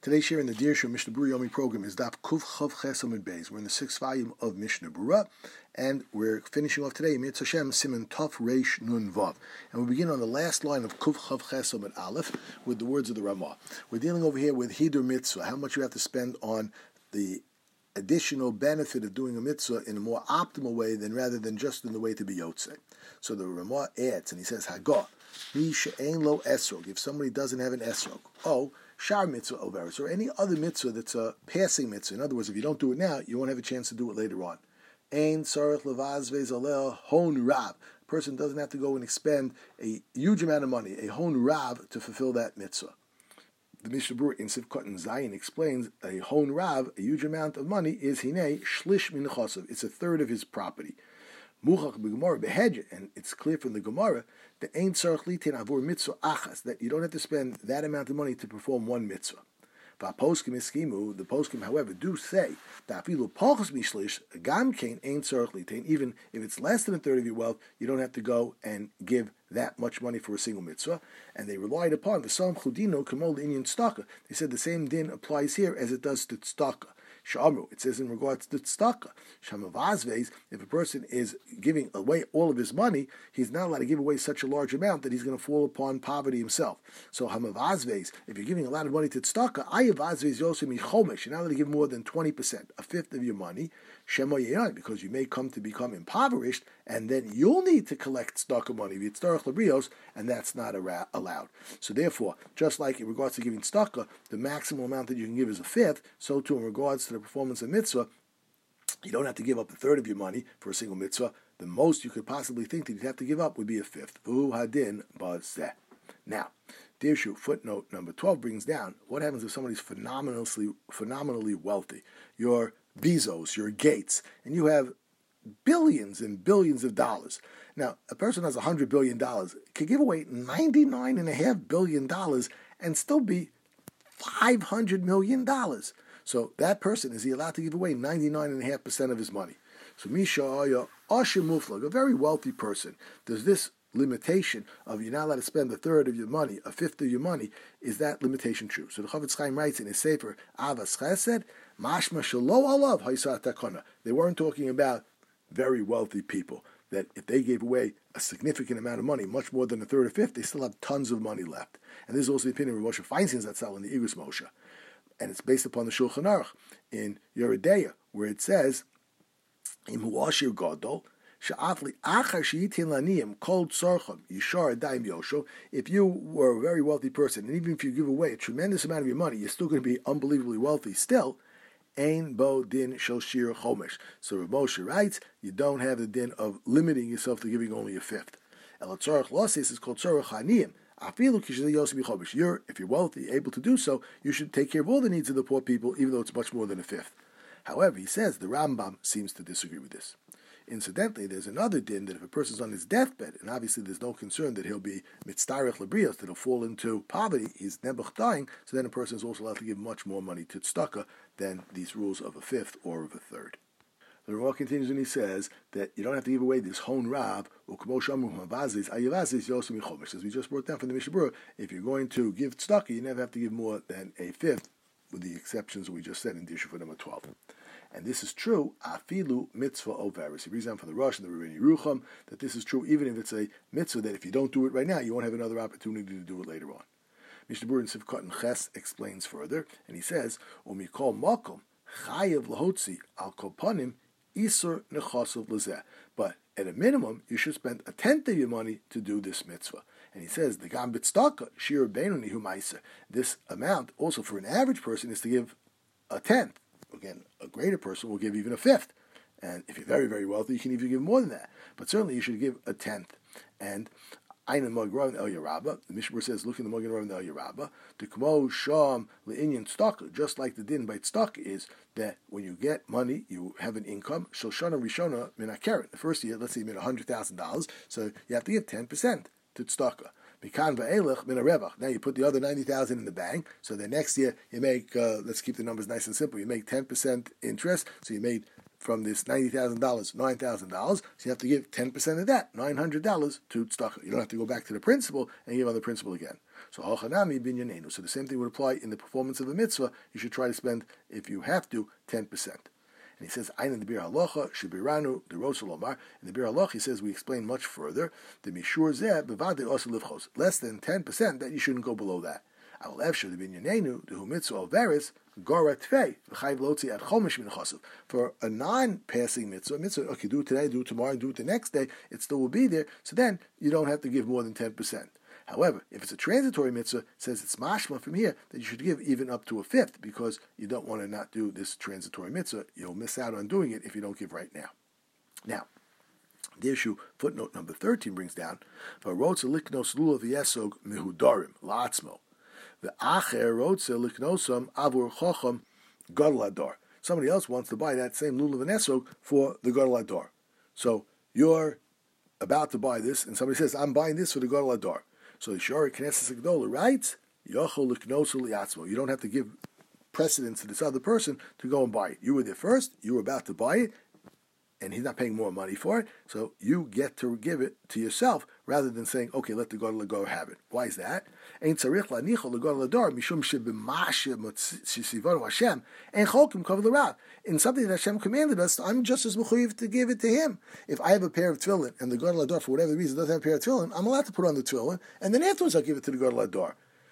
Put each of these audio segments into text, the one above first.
Today's share in the Dirshu Mishnah Berurah Yomi program is Daf Kuf Chav Ches Amud Beis. We're in the 6th volume of Mishnah Berurah, and we're finishing off today Mitzvah Hashem Siman Tov Reish Nun Vav. And we begin on the last line of Kuf Chav Ches Amud Aleph with the words of the Ramah. We're dealing over here with Hidur Mitzvah, how much you have to spend on the additional benefit of doing a mitzvah in a more optimal way rather than just in the way to be Yotzei. So the Ramah adds, and he says, Hagah, Mi she'ein lo esrog, if somebody doesn't have an esrog, shar mitzvah overis, or any other mitzvah that's a passing mitzvah. In other words, if you don't do it now, you won't have a chance to do it later on. Ein tzarech levaz ve'zaleh hon rav. A person doesn't have to go and expend a huge amount of money, a hon rav, to fulfill that mitzvah. The Mishnah Berurah in Sivkot and Zayin explains a hon rav, a huge amount of money, is hinei shlish min chosav. It's a third of his property. Muchach b'Gemara behedje, and it's clear from the Gemara that ein tzarech litin avur mitzvah achas, that you don't have to spend that amount of money to perform one mitzvah. V'aposkim eskimu, the poskim, however, do say that afilu pachos mishlish gam kein ein tzarech litin, even if it's less than a third of your wealth, you don't have to go and give that much money for a single mitzvah. And they relied upon the Psalm Chudino Kamol Inyan Tzedakah. They said the same din applies here as it does to tzedakah. Shamru, it says in regards to tzedakah, Shamavazves, if a person is giving away all of his money, he's not allowed to give away such a large amount that he's going to fall upon poverty himself. So Hamavazves, if you're giving a lot of money to tzedakah, Ayavazves Yosim Chomesh, you're not allowed to give more than 20%, a fifth of your money, Shemo Yeyan, because you may come to become impoverished, and then you'll need to collect tzedakah money, Yitztarach Labrios, and that's not allowed. So therefore, just like in regards to giving tzedakah, the maximum amount that you can give is a fifth, so too in regards to the performance of mitzvah, you don't have to give up a third of your money for a single mitzvah. The most you could possibly think that you'd have to give up would be a fifth. V'hu hadin bazeh. Now, Dirshu, footnote number 12 brings down what happens if somebody's phenomenally wealthy. You're Bezos, you're Gates, and you have billions and billions of dollars. Now, a person who has $100 billion could give away $99.5 billion and still be $500 million. So that person, is he allowed to give away 99.5% of his money? So Misha'aya Ashim Muflag, a very wealthy person, does this limitation of you're not allowed to spend a third of your money, a fifth of your money, is that limitation true? So the Chavetz Chaim writes in his Sefer Avas Chesed, Mashma Shalo Alav Haisat Takona. They weren't talking about very wealthy people, that if they gave away a significant amount of money, much more than a third or fifth, they still have tons of money left. And this is also the opinion of Moshe Feinstein Zatzal in the Igus Moshe. And it's based upon the Shulchan Aruch in Yeridea, where it says, Im huashir gadol, she'afli achar she'itin laniyim kol tzorcham yishar daim yosho. If you were a very wealthy person, and even if you give away a tremendous amount of your money, you're still going to be unbelievably wealthy still. Ein bo din shel shir chomesh. So Rav Moshe writes, you don't have the din of limiting yourself to giving only a fifth. El tzorach losis is called tzorach haniyim. If you're wealthy, able to do so, you should take care of all the needs of the poor people, even though it's much more than a fifth. However, he says the Rambam seems to disagree with this. Incidentally, there's another din that if a person's on his deathbed, and obviously there's no concern that he'll be mitztarech lebrios, that he'll fall into poverty, he's nebuch dying, so then a person is also allowed to give much more money to tzedakah than these rules of a fifth or of a third. The Ramah continues and he says that you don't have to give away this hon rav, as we just brought down from the Mishnah Berurah, if you're going to give tzedakah, you never have to give more than a fifth, with the exceptions we just said in Dirshu for number 12. And this is true, afilu mitzvah overis. He brings down from the Rosh and the Rebbeinu Yerucham that this is true even if it's a mitzvah that if you don't do it right now, you won't have another opportunity to do it later on. Mishnah Berurah in Sivkot and Ches explains further, and he says, Umikol makom chayev lahotzi al kopanim isur nechasov lezeh. But at a minimum, you should spend a tenth of your money to do this mitzvah. And he says, the gam b'tzedakah shir beinoni hu ma'aser. This amount, also for an average person, is to give a tenth. Again, a greater person will give even a fifth. And if you're very, very wealthy, you can even give more than that. But certainly you should give a tenth. And Einan Magrav El Yerabba, the Mishnah says, look in the Magrav El Yerabba, the Kmo Sham Le'inyan Tzedakah, just like the din by tzedakah is that when you get money, you have an income, Shoshana Rishona Min HaKeren. The first year, let's say you made $100,000, so you have to give 10% to tzedakah. Now you put the other 90,000 in the bank, so the next year you make, let's keep the numbers nice and simple, you make 10% interest, so you made from this $90,000, $9,000, so you have to give 10% of that, $900 to tzedakah. You don't have to go back to the principal and give on the principal again. So hochanami binyanenu. So the same thing would apply in the performance of a mitzvah. You should try to spend, if you have to, 10%. And he says, Ein in the Bir Halacha, Shebiranu, the Rosal Omar. In the Bir Halacha, he says, we explain much further, the Mishur Zeh, Bevade Osa Livchos. Less than 10%, that you shouldn't go below that. Awal Efsher, the Binyanenu, the Humitzvah Averis, Gora Tvei, V'chayv Lotzi at Chomish Min Chosav. For a non-passing mitzvah, okay, do it today, do it tomorrow, do it the next day, it still will be there, so then you don't have to give more than 10%. However, if it's a transitory mitzvah, it says it's mashma from here that you should give even up to a fifth because you don't want to not do this transitory mitzvah. You'll miss out on doing it if you don't give right now. Now, the issue, footnote number 13 brings down, V'rotze liknos lulav yesog mehudarim la'atzmo. V'acher rotze liknosam avur chocham gadol hador. Somebody else wants to buy that same lulav and esog for the gadol hador. So you're about to buy this, and somebody says, I'm buying this for the gadol hador. So the Shari Knesset Gedola writes, Yochol Liknosu Liatzmo. You don't have to give precedence to this other person to go and buy it. You were there first, you were about to buy it, and he's not paying more money for it, so you get to give it to yourself rather than saying, okay, let the Gadol Hador have it. Why is that? Ein tzarich lanichol legadol hador mishum shebemashe shisivanu Hashem and cholkim cover the rav. In something that Hashem commanded us, I'm just as mechuyev to give it to Him. If I have a pair of tefillin and the Gadol Hador, for whatever reason, doesn't have a pair of tefillin, I'm allowed to put on the tefillin, and then afterwards I'll give it to the Gadol Hador.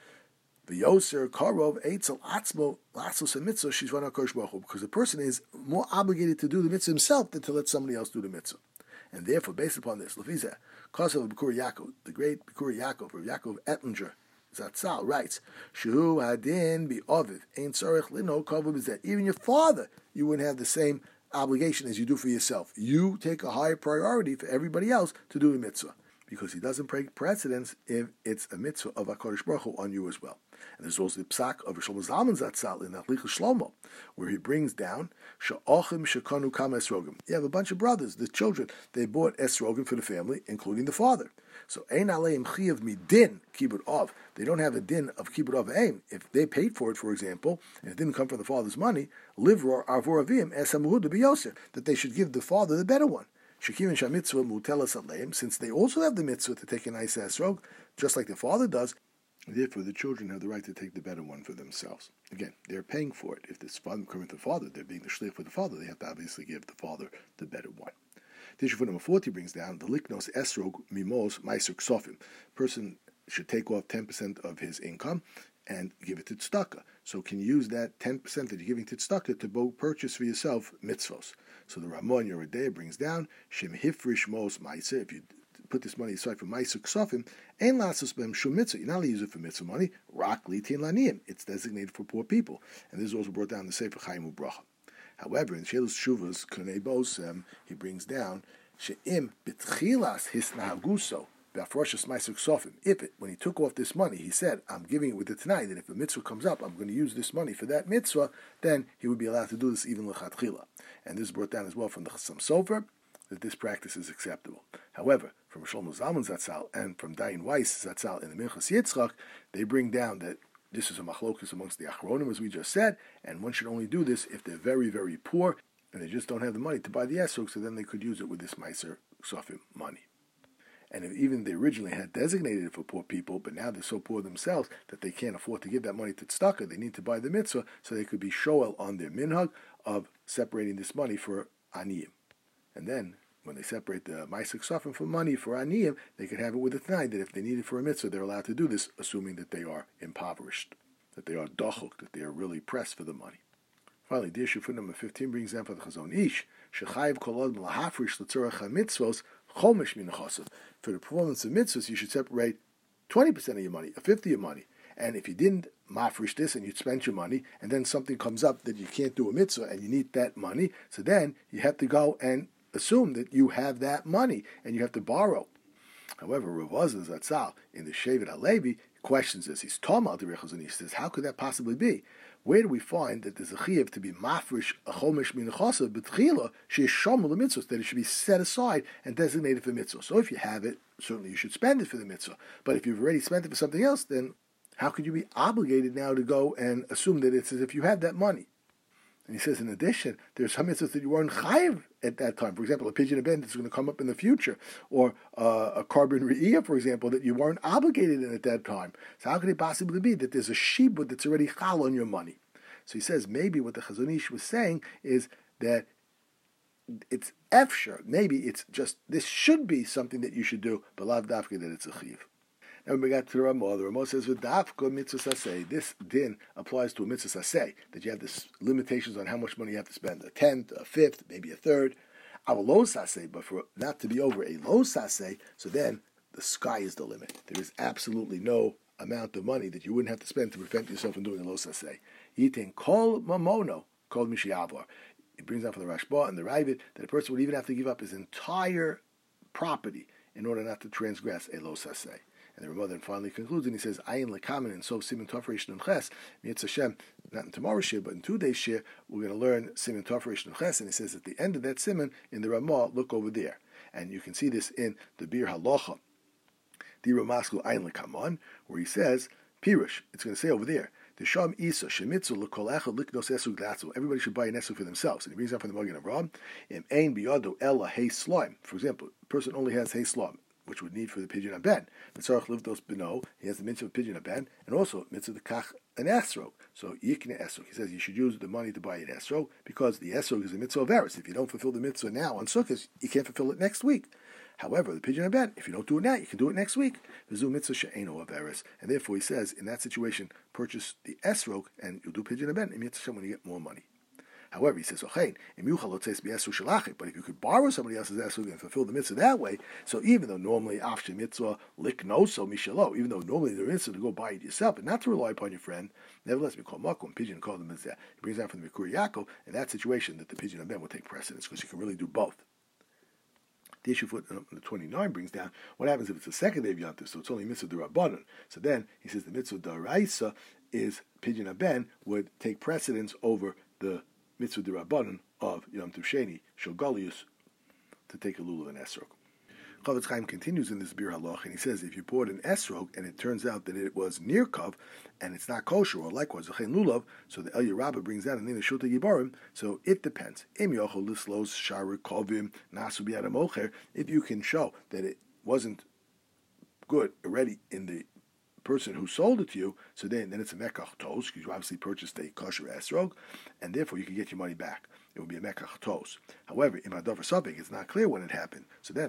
The Yoser Karov Eitzel Atzmo Latzos and Mitzvah Shizvana Kosh Baruch Hu, because the person is more obligated to do the mitzvah himself than to let somebody else do the mitzvah. And therefore, based upon this, Lefizeh, Kosev B'kur Yaakov, the great B'kur Yaakov, or Yaakov Ettinger, Zatzal writes, Shu Hadin Bi Oviv Ein Tzarech Lino Kavod B'Zeh. Even your father, you wouldn't have the same obligation as you do for yourself. You take a higher priority for everybody else to do the mitzvah, because he doesn't break precedence if it's a mitzvah of HaKadosh Baruch Hu on you as well. And there's also the psak of Shlomo Zalman Zatzal in Achlichus Shlomo, where he brings down Sha'ochim Shekanu Kam Esrogim. You have a bunch of brothers, the children, they bought Esrogim for the family, including the father. So Ein Aleim Chiyav Midin Kibud Av. They don't have a din of Kibud Av Ein. If they paid for it, for example, and it didn't come from the father's money, Livror Arvor Avim Esamuhud to be Yosef, that they should give the father the better one. Shekim and Shamitzvah Mutelas Aleim, since they also have the mitzvah to take a nice esrog, just like the father does. Therefore, the children have the right to take the better one for themselves. Again, they're paying for it. If this fund coming to the father, they're being the shliach for the father, they have to obviously give the father the better one. The issue for number 40 brings down the liknos esrog mimos ma'aser ksofim. Person should take off 10% of his income and give it to tzedakah. So can you use that 10% that you're giving to tzedakah to both purchase for yourself mitzvos? So the Ramon Yeridei brings down shem hifrish mos ma'aser. If you put this money aside for ma'aser ksofim, ein lasos b'hem shum mitzvah. You're not allowed to use it for mitzvah money. Rak litin laniyim. It's designated for poor people. And this is also brought down in the Sefer Chaim U'Bracha. However, in Shelos Shuvas Konei Bosem, he brings down she'im b'tchilas hisnahaguso b'afroshas ma'aser ksofim. If it, when he took off this money, he said, I'm giving it with the Tanai, that if a mitzvah comes up, I'm going to use this money for that mitzvah, then he would be allowed to do this even l'chatchila. And this is brought down as well from the Chassam Sofer, that this practice is acceptable. However, from Shlomo Zalman Zatzal and from Dayan Weiss Zatzal in the Minchas Yitzchak, they bring down that this is a machlokus amongst the Achronim, as we just said, and one should only do this if they're very, very poor, and they just don't have the money to buy the esrog, so then they could use it with this ma'aser ksofim money. And if even they originally had designated it for poor people, but now they're so poor themselves that they can't afford to give that money to tzedakah, they need to buy the mitzvah, so they could be shoel on their minhag of separating this money for aniyim. And then, when they separate the ma'aser ksofim for money for aniyim, they could have it with a t'nai that if they need it for a mitzvah, they're allowed to do this, assuming that they are impoverished, that they are dochuk, that they are really pressed for the money. Finally, the issue for number 15 brings down for the Chazon Ish, shechayiv kol adam lahafrish l'tzorach ha-mitzvos chomish min chosav. For the performance of mitzvahs, you should separate 20% of your money, a fifth of your money. And if you didn't mafresh this and you spent your money, and then something comes up that you can't do a mitzvah and you need that money, so then you have to go and assume that you have that money and you have to borrow. However, Rav Azar Zatzal in the Shevet HaLevi questions this. He's talking about the Rechaz and he says, how could that possibly be? Where do we find that there's a chiyuv to be mafresh a chomish min chosav b'tchila she's shomel the mitzvah, that it should be set aside and designated for mitzvah? So if you have it, certainly you should spend it for the mitzvah. But if you've already spent it for something else, then how could you be obligated now to go and assume that it's as if you had that money? And he says, in addition, there's some mitzvahs that you weren't chayiv at that time. For example, a pidyon ben that's going to come up in the future, or a carbon re'iyah, for example, that you weren't obligated in at that time. So how could it possibly be that there's a shibud that's already chal on your money? So he says maybe what the Chazon Ish was saying is that it's efshar. Maybe it's just, this should be something that you should do, but lav dafka that it's a chiv. Now when we got to the Ramah says, "V'dafka mitzvah saseh." This din applies to a mitzvah saseh, that you have this limitations on how much money you have to spend, a tenth, a fifth, maybe a third. Our low saseh, but for not to be over a low saseh, so then the sky is the limit. There is absolutely no amount of money that you wouldn't have to spend to prevent yourself from doing a low saseh. Yitin kol mamono, kol mishiavar. It brings out from the Rashba and the Ravid that a person would even have to give up his entire property in order not to transgress a lo saseh. And the Ramah then finally concludes, and he says, "Ayin lekamen," and so Siman Tov Reish Nun Ches, Mitzvah Hashem, not in tomorrow's shir, but in today's shir, we're going to learn Siman Tov Reish Nun Ches, and he says at the end of that Siman, in the Ramah, look over there. And you can see this in the Bir Halacha, the Ramasku Ayin lekaman, where he says, Pirush, it's going to say over there, everybody should buy an esrog for themselves. And he brings up from the Magen Avraham, for example, a person only has hay slum, which would need for the pidyon ben. He has the mitzvah of pidyon ben, and also mitzvah to kach an esrog. So yikne esrog. He says you should use the money to buy an esrog because the esrog is a mitzvah of eris. If you don't fulfill the mitzvah now on Sukkot, you can't fulfill it next week. However, the pidyon ben, if you don't do it now, you can do it next week. V'zu mitzvah she'eno of eris, and therefore he says in that situation, purchase the esrog and you'll do pidyon ben in mitzvah when you get more money. However, he says, but if you could borrow somebody else's esrog and fulfill the mitzvah that way, so even though normally after mitzvah liknoso mishalo, even though normally the mitzvah to go buy it yourself and not to rely upon your friend, nevertheless we call makom pidyon called them as that. He brings out from the Mikuri Yaakov in that situation that the pidyon ben will take precedence because you can really do both. The issue for the 29 brings down what happens if it's the second day of Yom Tov, so it's only mitzvah d'Rabbanan. So then he says the mitzvah d'Oraisa is pidyon ben would take precedence over the mitzvah d'Rabbanan of Yom Tov Sheni Shogalius to take a lulav and esrog. Chavetz Chaim continues in this Bir Halach, and he says if you bought an esrog and it turns out that it was near kav and it's not kosher, or likewise a chen lulav, so the Eliyah Rabbah brings out in the Shulta Yibarim. So it depends. Im yochol lislos sharik kovim nasu biyad mocher. If you can show that it wasn't good already in the person who sold it to you, so then it's a mekach tos, because you obviously purchased a kosher esrog, and therefore you can get your money back. It will be a mekach tos. However, in Hadavar Safek, it's not clear when it happened. So then,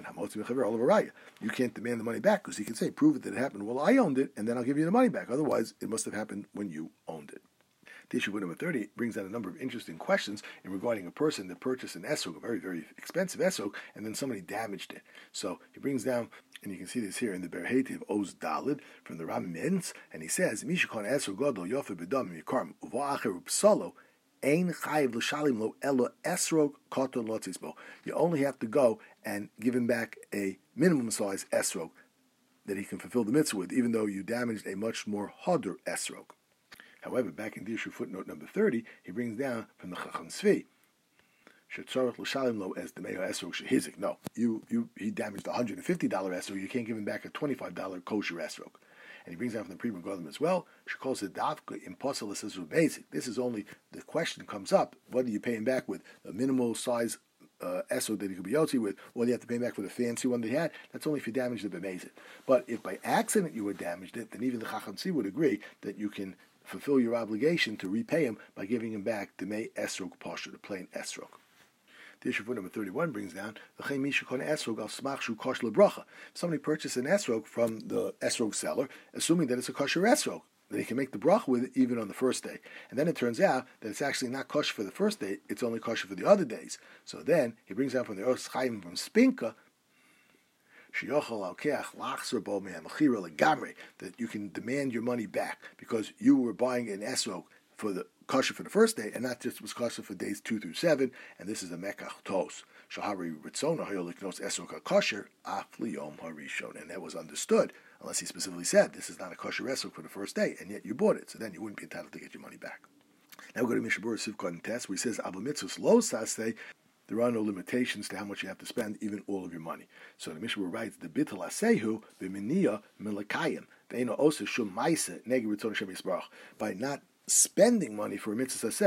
you can't demand the money back, because he can say, prove it that it happened. Well, I owned it, and then I'll give you the money back. Otherwise, it must have happened when you owned it. The issue number 30 brings out a number of interesting questions in regarding a person that purchased an esrog, a very, very expensive esrog, and then somebody damaged it. So he brings down, and you can see this here in the Berheti of Oz Dalid from the Ram Menz, and he says, Mishakon esrog godol yofe bedam yikarm uva acher upsalo ein chayiv l'shalim lo elo esrog koton lotzisbo. You only have to go and give him back a minimum size esrog that he can fulfill the mitzvah with, even though you damaged a much more harder esrog. However, back in the issue footnote number 30, he brings down from the Chacham Tzvi, Shetzorach l'shalim lo as the meyo esrog shehizik. No, he damaged a $150 esrog. You can't give him back a $25 kosher esrog. And he brings down from the Pri Megadim as well. She calls it dafka impossible as basic. This is only the question comes up: what do you pay him back with? A minimal size esrog that he could be yotzi with, or do you have to pay him back for the fancy one that he had? That's only if you damaged the bemezit. But if by accident you had damaged it, then even the Chacham Tzvi would agree that you can fulfill your obligation to repay him by giving him back the Mei Esrog Pasha, the plain Esrog. The issue for number 31 brings down somebody purchased an esrog from the esrog seller, assuming that it's a kosher esrog, that he can make the bracha with it even on the first day. And then it turns out that it's actually not kosher for the first day, it's only kosher for the other days. So then he brings out from the Oros Chaim from Spinka, that you can demand your money back because you were buying an esrog for the kosher for the first day, and not just was kosher for days 2 through 7, and this is a mekach tos. Shahari ritzona hayoliknos esrog kosher afliyom harishon, and that was understood, unless he specifically said this is not a kosher esrog for the first day, and yet you bought it, so then you wouldn't be entitled to get your money back. Now we go to Mishnah Berurah Sivkot Test, where he says Abba mitzvos lo saseh. There are no limitations to how much you have to spend, even all of your money. So the Mishnah writes, "The bitul asehu b'miniyah milakayim ve'eno osa shum ma'aseh negi ritzon Hashem yisbarach." By not spending money for a mitzvah saseh,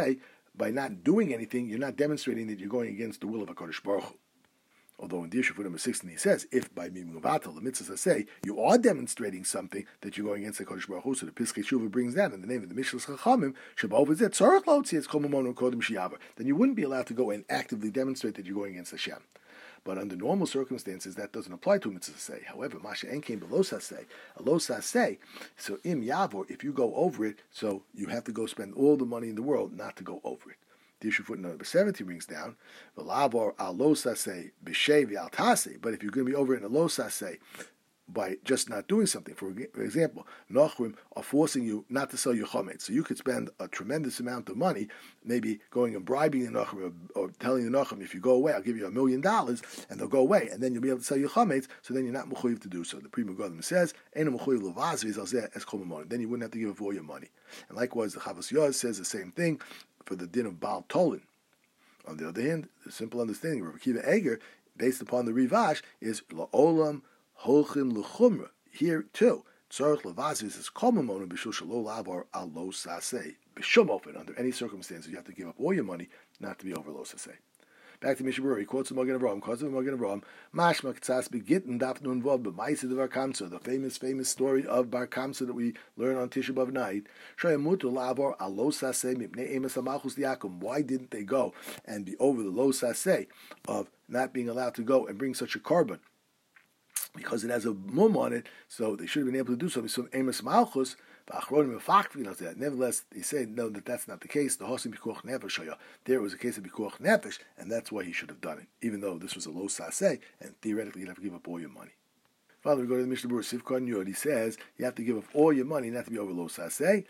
by not doing anything, you're not demonstrating that you're going against the will of HaKadosh Baruch Hu. Although in Dirshu number 16 he says, if by Mimavatal, the mitzvahs say, you are demonstrating something that you're going against the HaKadosh Baruch Hu, so the Piskei Tshuva brings that in the name of the Mishlas Chachamim, Shabbat Tzarech Lo Tzitz Kol Mamonu Kodem Shi'avar, then you wouldn't be allowed to go and actively demonstrate that you're going against Hashem. But under normal circumstances, that doesn't apply to a mitzvah say. However, Masha Enkein below saseh, a low saseh. So im yavor, if you go over it, so you have to go spend all the money in the world not to go over it. The issue footnote number 70 brings down v'lavor al lo saseh b'shei al taseh. But if you're going to be over it in a low saseh, by just not doing something. For example, Nochrim are forcing you not to sell your chometz. So you could spend a tremendous amount of money, maybe going and bribing the Nochrim or telling the Nochrim, if you go away, I'll give you $1 million, and they'll go away, and then you'll be able to sell your chometz, so then you're not mechuyev to do so. The Pri Megadim says, Eino mechuyev levazviz al zeh es kol mamon. Then you wouldn't have to give up all your money. And likewise, the Chavos Yoz says the same thing for the din of Baal Tolin. On the other hand, the simple understanding of Rabbi Akiva Eger, based upon the Rivash, is la'olam holchim l'chumra. Here too, tzarich levazis is kol mamon b'shul shelo lavar al lo saseh b'shum ofen. Under any circumstances, you have to give up all your money not to be over lo saseh. Back to Mishnah Berurah, he quotes the Magen Avraham, Mashma K'tzas Begittin Daf Nun Vav B'Ma'aseh de Bar Kamsa, the famous story of Bar Kamsa that we learn on Tisha B'Av night. Shoyamutu Lavor Al Lo Saseh Mipnei Emes HaMalchus Diakum. Why didn't they go and be over the Lo Saseh of not being allowed to go and bring such a carbon? Because it has a mum on it, so they should have been able to do so. So Emes Malchus. Nevertheless, they say no, that's not the case. The Hosim Pikuach Nefesh, there was a case of Pikuach Nefesh, and that's why he should have done it, even though this was a low saseh, and theoretically you'd have to give up all your money. Father, we go to the Mishnah Berurah Sivkon Yod. He says you have to give up all your money, not to be over low saseh.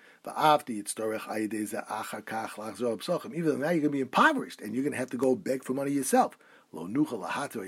Even though now you're going to be impoverished, and you're going to have to go beg for money yourself. While for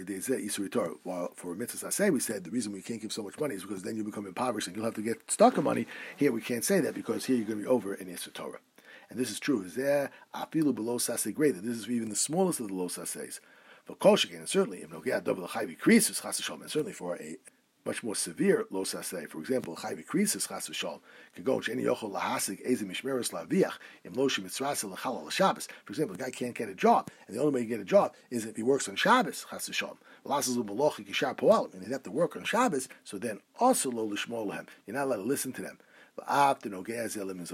a mitzvah say, we said the reason we can't give so much money is because then you become impoverished and you'll have to get stuck of money. Here we can't say that because here you're going to be over in Yisur Torah. And this is true. Is there afilu below saseh greater? This is even the smallest of the low sasehs. For kol shekin, and certainly, and certainly for a much more severe lo saseh. For example, chayv krisis chas v'shalom kagon sheni yochol lahasig eze mishmeres laviach im lo shemitzrasa l'chal al Shabbos. For example, the guy can't get a job, and the only way you get a job is if he works on Shabbos chas v'shalom. V'lasas u'balochi kishar poalim, and he'd have to work on Shabbos. So then also lo lishmor lehem. You're not allowed to listen to them. So even though it's going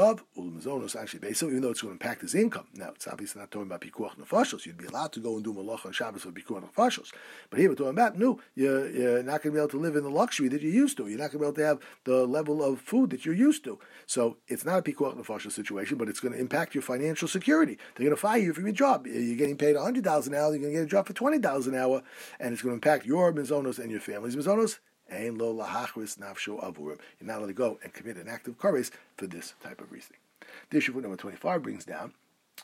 to impact his income, now it's obviously not talking about pikuach nefashos. You'd be allowed to go and do malach on Shabbos for pikuach nefashos, but here we're talking about no, you're not going to be able to live in the luxury that you're used to. You're not going to be able to have the level of food that you're used to. So it's not a pikuach nefashos situation, but it's going to impact your financial security. They're going to fire you from your job. You're getting paid $100 an hour. You're going to get a job for $20 an hour, and it's going to impact your mizonos and your family's mizonos. You're not allowed to go and commit an act of kares for this type of reasoning. This Shuvah number 25 brings down,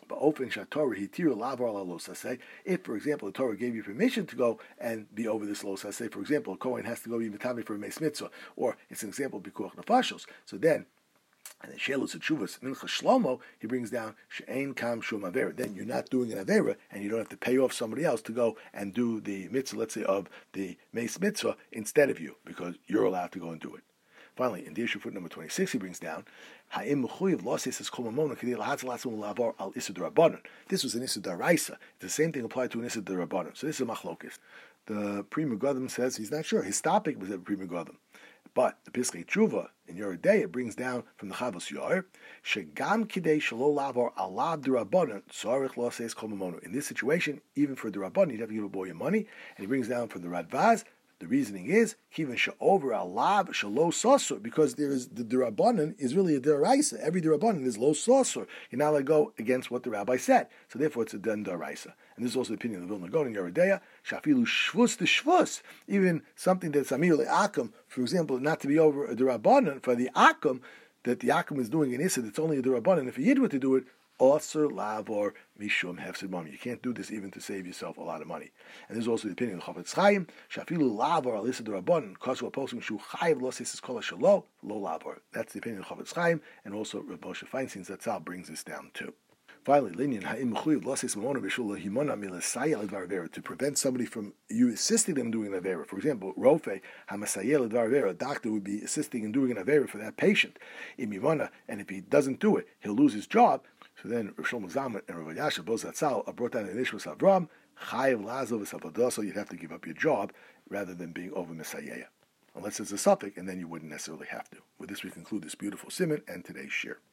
if, for example, the Torah gave you permission to go and be over this lo saseh, for example, a Kohen has to go be metavi for a meis mitzvah, or it's an example of bikuach nefashos, so then, and in Shelos Tshuvos Mincha Shlomo, he brings down she'ein kam shum avera. Then you're not doing an avera, and you don't have to pay off somebody else to go and do the mitzvah, let's say, of the meis mitzvah instead of you, because you're allowed to go and do it. Finally, in the issue foot number 26, he brings down ha'im mechuyev loses es kol mamona kedei lahatz latzon lavar al isur d'Rabbanan. This was an isur d'Oraisa. The same thing applied to an isur d'Rabbanan. So this is a machlokes. The Pri Megadim says he's not sure. His topic was at Pri Megadim. But the Piskei Tshuva in Yoreh Deah, it brings down from the Chavos Yair, shegam kidei shelo lavor alav d'Rabbanan tzarich lo seis kol mamonu. In this situation, even for d'Rabbanan, you'd have to give a boy your money. And he brings down from the Radvaz, the reasoning is kiven she'over alav shelo sosur, because there is the d'Rabbanan is really a d'Oraisa. Every d'Rabbanan is lo sosur. You're not allowed to go against what the rabbi said. So therefore, it's a den d'Oraisa. And this is also the opinion of the Vilna Gaon in Yoreh Deah. Shafilu shvus the shvus, even something that's amir le'akum, for example, not to be over a d'Rabbanan for the akum, that the akum is doing an issa that's only a d'Rabbanan. If a yid were to do it, osur lavor mishum hefsid mami. You can't do this even to save yourself a lot of money. And this is also the opinion of Chafetz Chaim. Shafilu lavor al issa d'Rabbanan kasu aposum shu chayiv lo seis kol shelo lo lavor. That's the opinion of Chafetz Chaim, and also Rav Moshe Feinstein Zatzal brings this down too. Finally, to prevent somebody from you assisting them doing an avera. For example, Rofe a doctor would be assisting in doing an avera for that patient. And if he doesn't do it, he'll lose his job. So then Rav Shlomo Zalman and Rav Elyashiv Bo Zatzal are brought down in Nishmas Avram, Chayiv Lazov V'Savodah, so you'd have to give up your job rather than being over Messiah. Unless it's a suffix, and then you wouldn't necessarily have to. With this, we conclude this beautiful simon and today's shir.